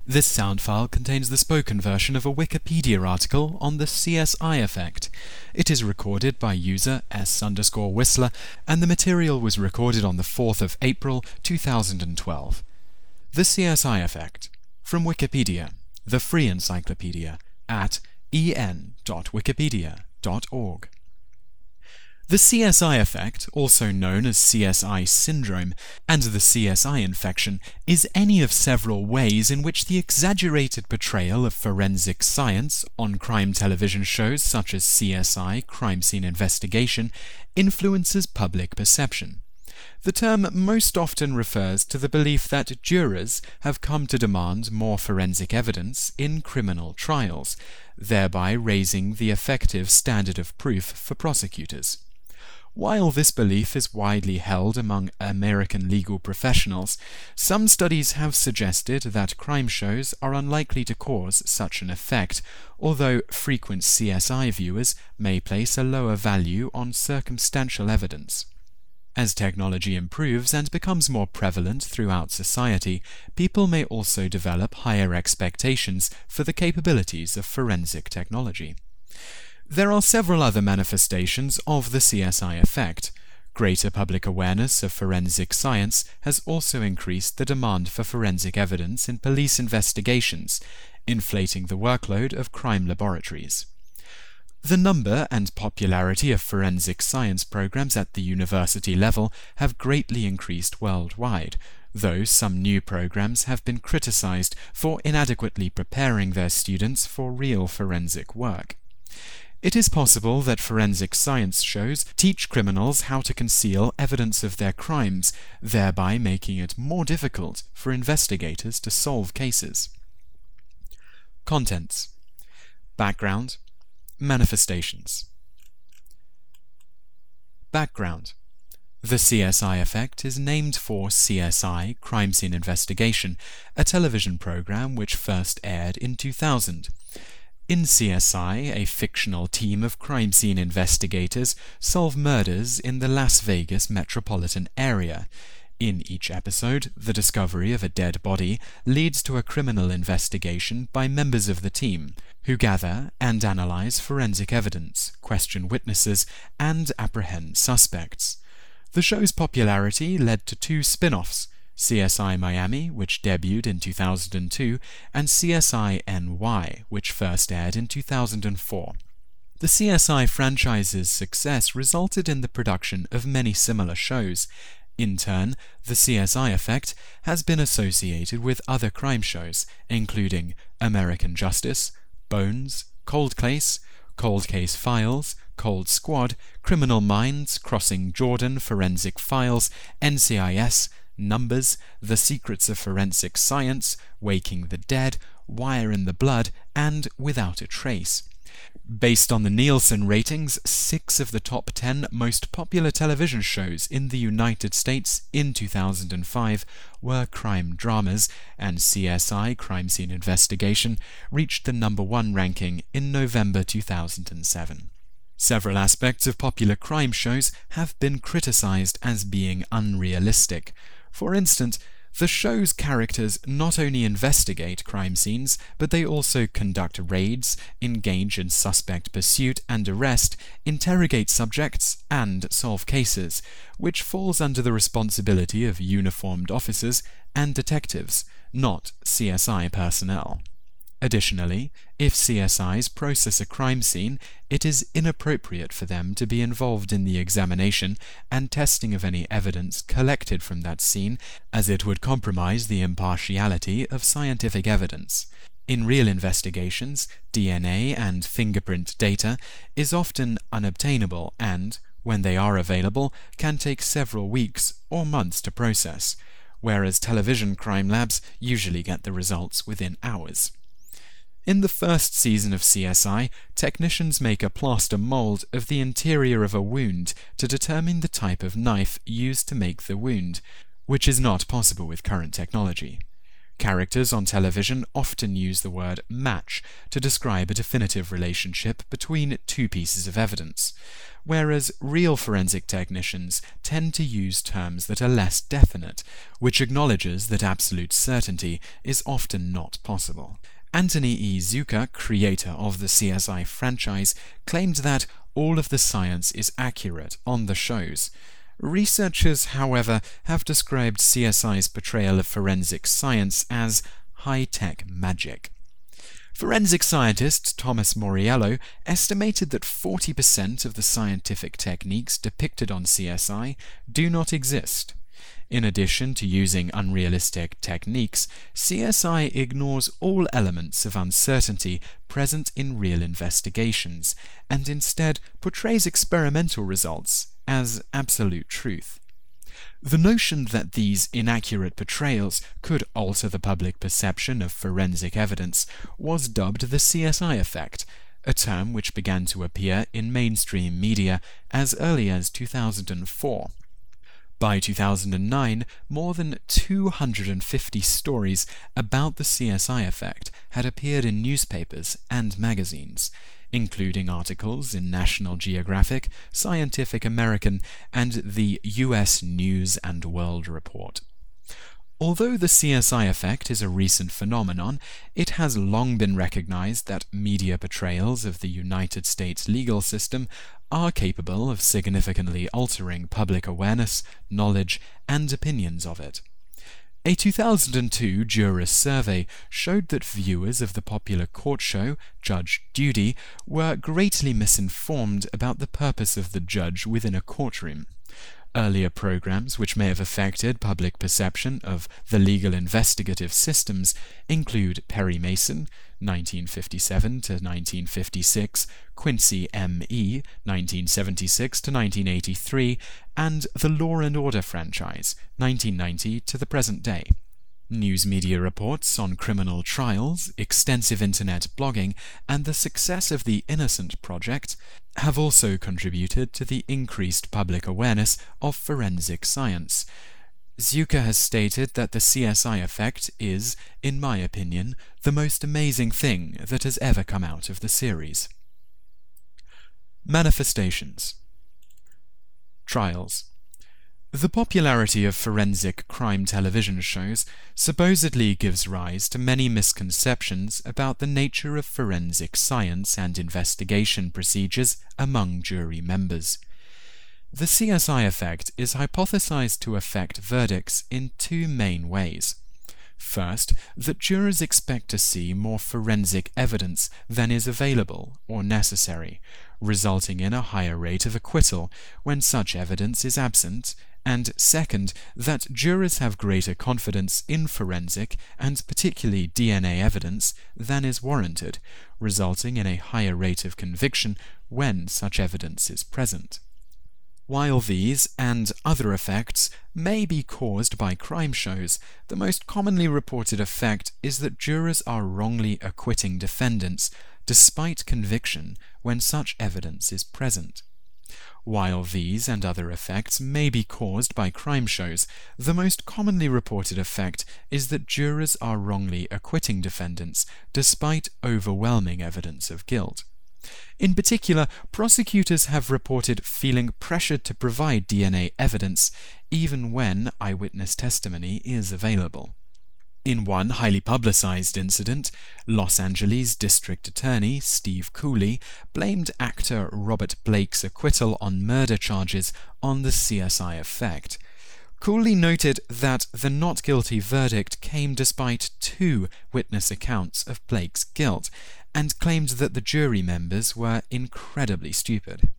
This sound file contains the spoken version of a Wikipedia article on the CSI effect. It is recorded by user S_Whistler, and the material was recorded on the 4th of April 2012. The CSI effect. From Wikipedia, the free encyclopedia, at en.wikipedia.org. The CSI effect, also known as CSI syndrome, and the CSI infection, is any of several ways in which the exaggerated portrayal of forensic science on crime television shows such as CSI Crime Scene Investigation influences public perception. The term most often refers to the belief that jurors have come to demand more forensic evidence in criminal trials, thereby raising the effective standard of proof for prosecutors. While this belief is widely held among American legal professionals, some studies have suggested that crime shows are unlikely to cause such an effect, although frequent CSI viewers may place a lower value on circumstantial evidence. As technology improves and becomes more prevalent throughout society, people may also develop higher expectations for the capabilities of forensic technology. There are several other manifestations of the CSI effect. Greater public awareness of forensic science has also increased the demand for forensic evidence in police investigations, inflating the workload of crime laboratories. The number and popularity of forensic science programs at the university level have greatly increased worldwide, though some new programs have been criticized for inadequately preparing their students for real forensic work. It is possible that forensic science shows teach criminals how to conceal evidence of their crimes, thereby making it more difficult for investigators to solve cases. Contents: Background, Manifestations. Background. The CSI effect is named for CSI Crime Scene Investigation, a television program which first aired in 2000. In CSI, a fictional team of crime scene investigators solve murders in the Las Vegas metropolitan area. In each episode, the discovery of a dead body leads to a criminal investigation by members of the team, who gather and analyze forensic evidence, question witnesses, and apprehend suspects. The show's popularity led to two spin-offs, CSI Miami, which debuted in 2002, and CSI NY, which first aired in 2004. The CSI franchise's success resulted in the production of many similar shows. In turn, the CSI effect has been associated with other crime shows, including American Justice, Bones, Cold Case Files, Cold Squad, Criminal Minds, Crossing Jordan, Forensic Files, NCIS, Numbers, The Secrets of Forensic Science, Waking the Dead, Wire in the Blood, and Without a Trace. Based on the Nielsen ratings, 6 of the top 10 most popular television shows in the United States in 2005 were crime dramas, and CSI Crime Scene Investigation reached the number 1 ranking in November 2007. Several aspects of popular crime shows have been criticized as being unrealistic. For instance, the show's characters not only investigate crime scenes, but they also conduct raids, engage in suspect pursuit and arrest, interrogate subjects, and solve cases, which falls under the responsibility of uniformed officers and detectives, not CSI personnel. Additionally, if CSIs process a crime scene, it is inappropriate for them to be involved in the examination and testing of any evidence collected from that scene, as it would compromise the impartiality of scientific evidence. In real investigations, DNA and fingerprint data is often unobtainable and, when they are available, can take several weeks or months to process, whereas television crime labs usually get the results within hours. In the first season of CSI, technicians make a plaster mold of the interior of a wound to determine the type of knife used to make the wound, which is not possible with current technology. Characters on television often use the word match to describe a definitive relationship between two pieces of evidence, whereas real forensic technicians tend to use terms that are less definite, which acknowledges that absolute certainty is often not possible. Anthony E. Zucker, creator of the CSI franchise, claimed that all of the science is accurate on the shows. Researchers, however, have described CSI's portrayal of forensic science as high-tech magic. Forensic scientist Thomas Moriello estimated that 40% of the scientific techniques depicted on CSI do not exist. In addition to using unrealistic techniques, CSI ignores all elements of uncertainty present in real investigations, and instead portrays experimental results as absolute truth. The notion that these inaccurate portrayals could alter the public perception of forensic evidence was dubbed the CSI effect, a term which began to appear in mainstream media as early as 2004. By 2009, more than 250 stories about the CSI effect had appeared in newspapers and magazines, including articles in National Geographic, Scientific American, and the U.S. News and World Report. Although the CSI effect is a recent phenomenon, it has long been recognized that media portrayals of the United States legal system are capable of significantly altering public awareness, knowledge, and opinions of it. A 2002 jurist survey showed that viewers of the popular court show Judge Judy were greatly misinformed about the purpose of the judge within a courtroom. Earlier programs which may have affected public perception of the legal investigative systems include Perry Mason, 1957 to 1956, Quincy M.E., 1976 to 1983, and the Law and Order franchise, 1990 to the present day. News media reports on criminal trials, extensive internet blogging, and the success of the Innocent Project have also contributed to the increased public awareness of forensic science. Zucker has stated that the CSI effect is, in my opinion, the most amazing thing that has ever come out of the series. Manifestations. Trials. The popularity of forensic crime television shows supposedly gives rise to many misconceptions about the nature of forensic science and investigation procedures among jury members. The CSI effect is hypothesized to affect verdicts in two main ways. First, that jurors expect to see more forensic evidence than is available or necessary, resulting in a higher rate of acquittal when such evidence is absent, and second, that jurors have greater confidence in forensic and particularly DNA evidence than is warranted, resulting in a higher rate of conviction when such evidence is present. While these and other effects may be caused by crime shows, the most commonly reported effect is that jurors are wrongly acquitting defendants despite conviction when such evidence is present. While these and other effects may be caused by crime shows, the most commonly reported effect is that jurors are wrongly acquitting defendants despite overwhelming evidence of guilt. In particular, prosecutors have reported feeling pressured to provide DNA evidence even when eyewitness testimony is available. In one highly publicized incident, Los Angeles District Attorney Steve Cooley blamed actor Robert Blake's acquittal on murder charges on the CSI effect. Cooley noted that the not guilty verdict came despite two witness accounts of Blake's guilt, and claimed that the jury members were incredibly stupid.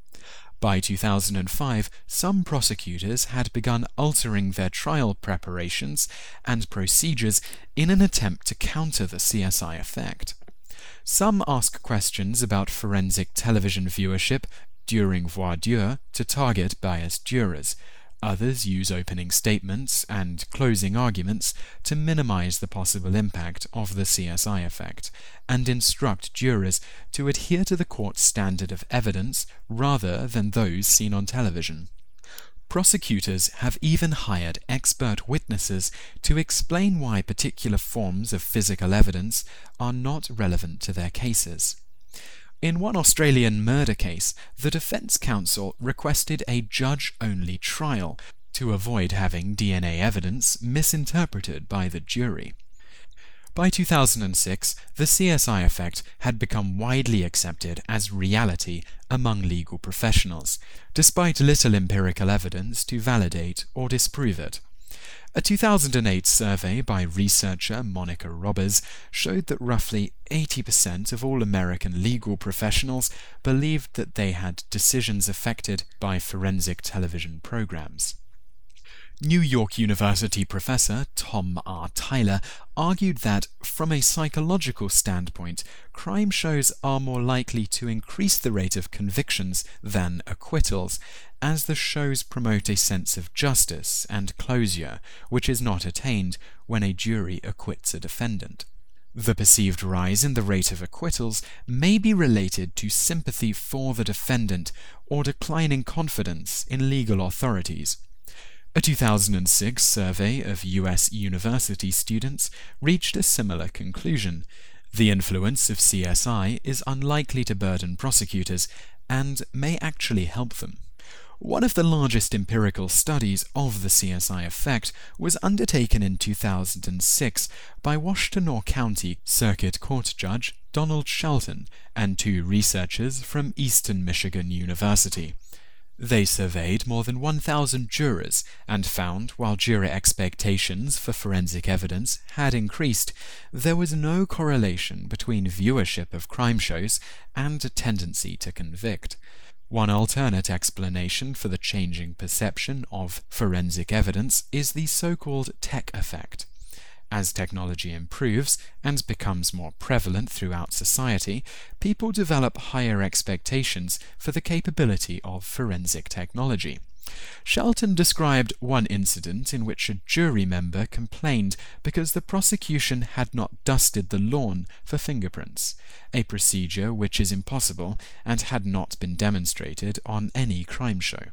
By 2005, some prosecutors had begun altering their trial preparations and procedures in an attempt to counter the CSI effect. Some ask questions about forensic television viewership during voir dire to target biased jurors. Others use opening statements and closing arguments to minimize the possible impact of the CSI effect, and instruct jurors to adhere to the court's standard of evidence rather than those seen on television. Prosecutors have even hired expert witnesses to explain why particular forms of physical evidence are not relevant to their cases. In one Australian murder case, the defence counsel requested a judge-only trial to avoid having DNA evidence misinterpreted by the jury. By 2006, the CSI effect had become widely accepted as reality among legal professionals, despite little empirical evidence to validate or disprove it. A 2008 survey by researcher Monica Robbers showed that roughly 80% of all American legal professionals believed that they had decisions affected by forensic television programs. New York University professor Tom R. Tyler argued that, from a psychological standpoint, crime shows are more likely to increase the rate of convictions than acquittals, as the shows promote a sense of justice and closure, which is not attained when a jury acquits a defendant. The perceived rise in the rate of acquittals may be related to sympathy for the defendant or declining confidence in legal authorities. A 2006 survey of U.S. university students reached a similar conclusion. The influence of CSI is unlikely to burden prosecutors and may actually help them. One of the largest empirical studies of the CSI effect was undertaken in 2006 by Washtenaw County Circuit Court Judge Donald Shelton and two researchers from Eastern Michigan University. They surveyed more than 1,000 jurors and found, while juror expectations for forensic evidence had increased, there was no correlation between viewership of crime shows and a tendency to convict. One alternate explanation for the changing perception of forensic evidence is the so-called tech effect. As technology improves and becomes more prevalent throughout society, people develop higher expectations for the capability of forensic technology. Shelton described one incident in which a jury member complained because the prosecution had not dusted the lawn for fingerprints, a procedure which is impossible and had not been demonstrated on any crime show.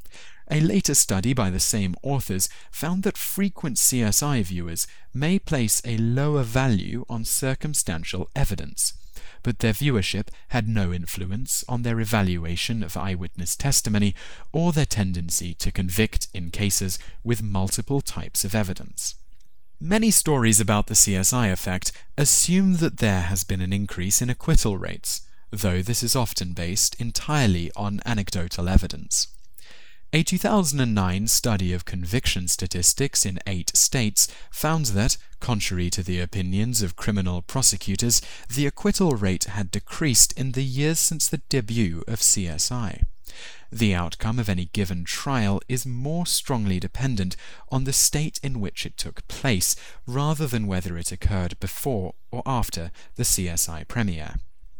A later study by the same authors found that frequent CSI viewers may place a lower value on circumstantial evidence, but their viewership had no influence on their evaluation of eyewitness testimony or their tendency to convict in cases with multiple types of evidence. Many stories about the CSI effect assume that there has been an increase in acquittal rates, though this is often based entirely on anecdotal evidence. A 2009 study of conviction statistics in 8 states found that, contrary to the opinions of criminal prosecutors, the acquittal rate had decreased in the years since the debut of CSI. The outcome of any given trial is more strongly dependent on the state in which it took place, rather than whether it occurred before or after the CSI premiere.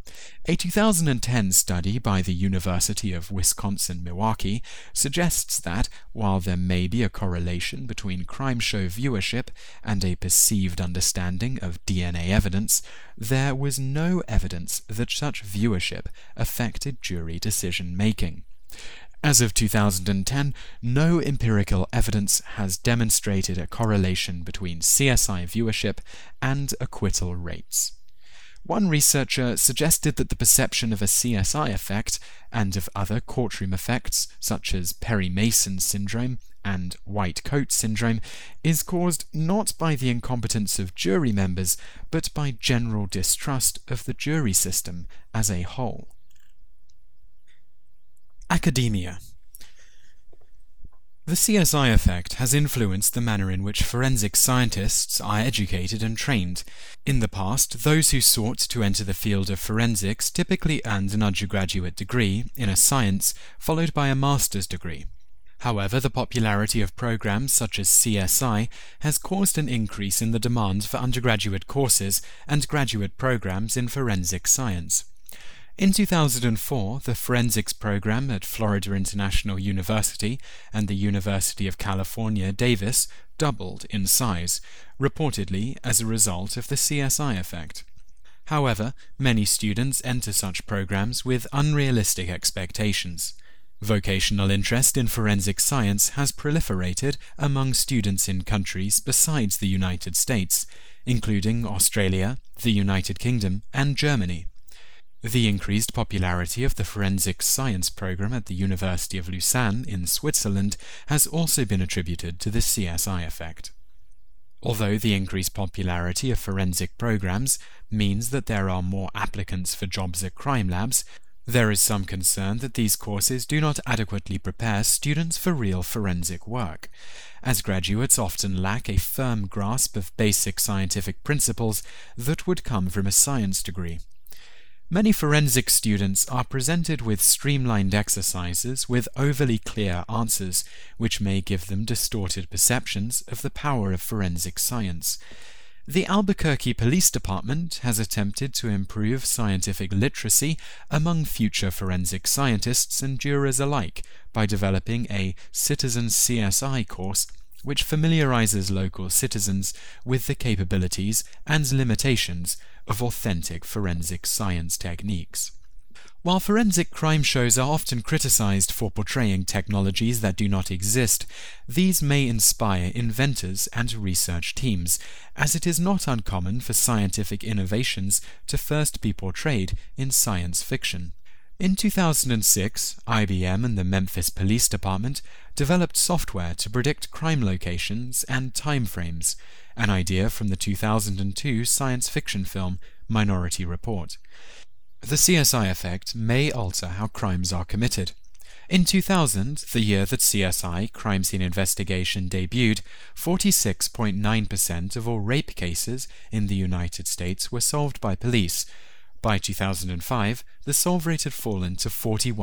A 2010 study by the University of Wisconsin-Milwaukee suggests that, while there may be a correlation between crime show viewership and a perceived understanding of DNA evidence, there was no evidence that such viewership affected jury decision-making. As of 2010, no empirical evidence has demonstrated a correlation between CSI viewership and acquittal rates. One researcher suggested that the perception of a CSI effect and of other courtroom effects, such as Perry-Mason syndrome and white coat syndrome, is caused not by the incompetence of jury members, but by general distrust of the jury system as a whole. Academia. The CSI effect has influenced the manner in which forensic scientists are educated and trained. In the past, those who sought to enter the field of forensics typically earned an undergraduate degree in a science, followed by a master's degree. However, the popularity of programs such as CSI has caused an increase in the demand for undergraduate courses and graduate programs in forensic science. In 2004, the forensics program at Florida International University and the University of California, Davis doubled in size, reportedly as a result of the CSI effect. However, many students enter such programs with unrealistic expectations. Vocational interest in forensic science has proliferated among students in countries besides the United States, including Australia, the United Kingdom, and Germany. The increased popularity of the forensic science program at the University of Lausanne in Switzerland has also been attributed to the CSI effect. Although the increased popularity of forensic programs means that there are more applicants for jobs at crime labs, there is some concern that these courses do not adequately prepare students for real forensic work, as graduates often lack a firm grasp of basic scientific principles that would come from a science degree. Many forensic students are presented with streamlined exercises with overly clear answers, which may give them distorted perceptions of the power of forensic science. The Albuquerque Police Department has attempted to improve scientific literacy among future forensic scientists and jurors alike by developing a Citizen CSI course which familiarizes local citizens with the capabilities and limitations of authentic forensic science techniques. While forensic crime shows are often criticized for portraying technologies that do not exist, these may inspire inventors and research teams, as it is not uncommon for scientific innovations to first be portrayed in science fiction. In 2006, IBM and the Memphis Police Department developed software to predict crime locations and timeframes, an idea from the 2002 science fiction film Minority Report. The CSI effect may alter how crimes are committed. In 2000, the year that CSI, Crime Scene Investigation, debuted, 46.9% of all rape cases in the United States were solved by police. By 2005, the solve rate had fallen to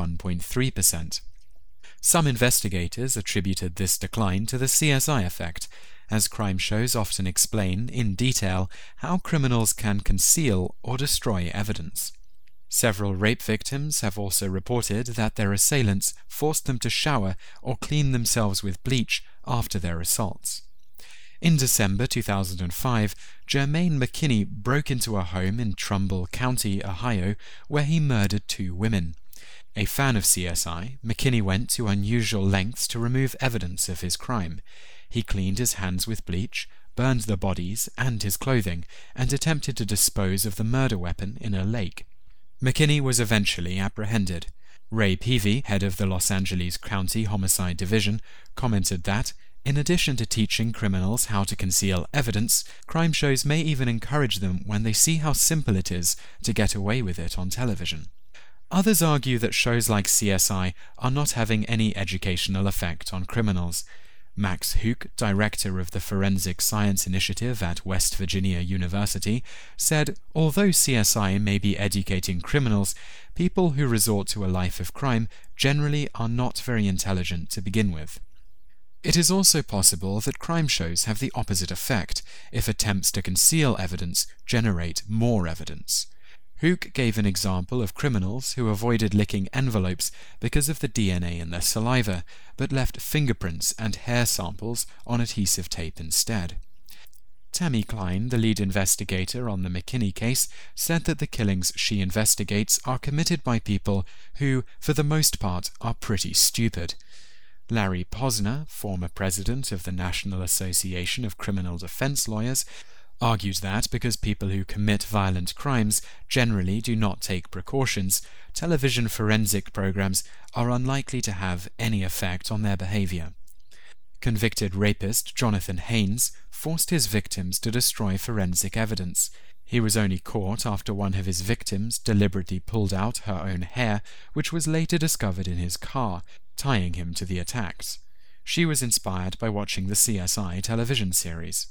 41.3%. Some investigators attributed this decline to the CSI effect, as crime shows often explain in detail how criminals can conceal or destroy evidence. Several rape victims have also reported that their assailants forced them to shower or clean themselves with bleach after their assaults. In December 2005, Jermaine McKinney broke into a home in Trumbull County, Ohio, where he murdered 2 women. A fan of CSI, McKinney went to unusual lengths to remove evidence of his crime. He cleaned his hands with bleach, burned the bodies and his clothing, and attempted to dispose of the murder weapon in a lake. McKinney was eventually apprehended. Ray Peavy, head of the Los Angeles County Homicide Division, commented that, in addition to teaching criminals how to conceal evidence, crime shows may even encourage them when they see how simple it is to get away with it on television. Others argue that shows like CSI are not having any educational effect on criminals. Max Hook, director of the Forensic Science Initiative at West Virginia University, said, although CSI may be educating criminals, people who resort to a life of crime generally are not very intelligent to begin with. It is also possible that crime shows have the opposite effect if attempts to conceal evidence generate more evidence. Hook gave an example of criminals who avoided licking envelopes because of the DNA in their saliva, but left fingerprints and hair samples on adhesive tape instead. Tammy Klein, the lead investigator on the McKinney case, said that the killings she investigates are committed by people who, for the most part, are pretty stupid. Larry Posner, former president of the National Association of Criminal Defense Lawyers, argued that because people who commit violent crimes generally do not take precautions, television forensic programs are unlikely to have any effect on their behavior. Convicted rapist Jonathan Haynes forced his victims to destroy forensic evidence. He was only caught after one of his victims deliberately pulled out her own hair, which was later discovered in his car, tying him to the attacks. She was inspired by watching the CSI television series.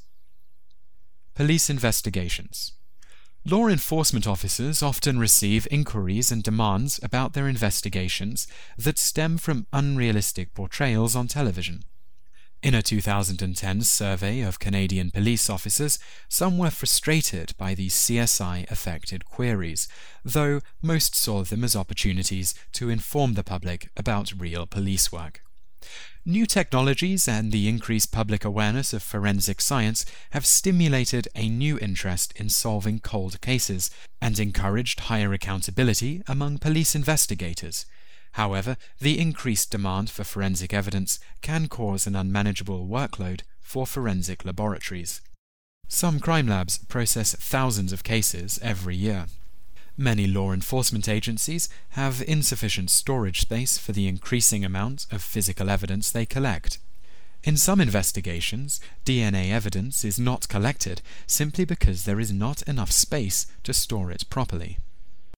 Police investigations. Law enforcement officers often receive inquiries and demands about their investigations that stem from unrealistic portrayals on television. In a 2010 survey of Canadian police officers, some were frustrated by these CSI-affected queries, though most saw them as opportunities to inform the public about real police work. New technologies and the increased public awareness of forensic science have stimulated a new interest in solving cold cases and encouraged higher accountability among police investigators. However, the increased demand for forensic evidence can cause an unmanageable workload for forensic laboratories. Some crime labs process thousands of cases every year. Many law enforcement agencies have insufficient storage space for the increasing amount of physical evidence they collect. In some investigations, DNA evidence is not collected simply because there is not enough space to store it properly.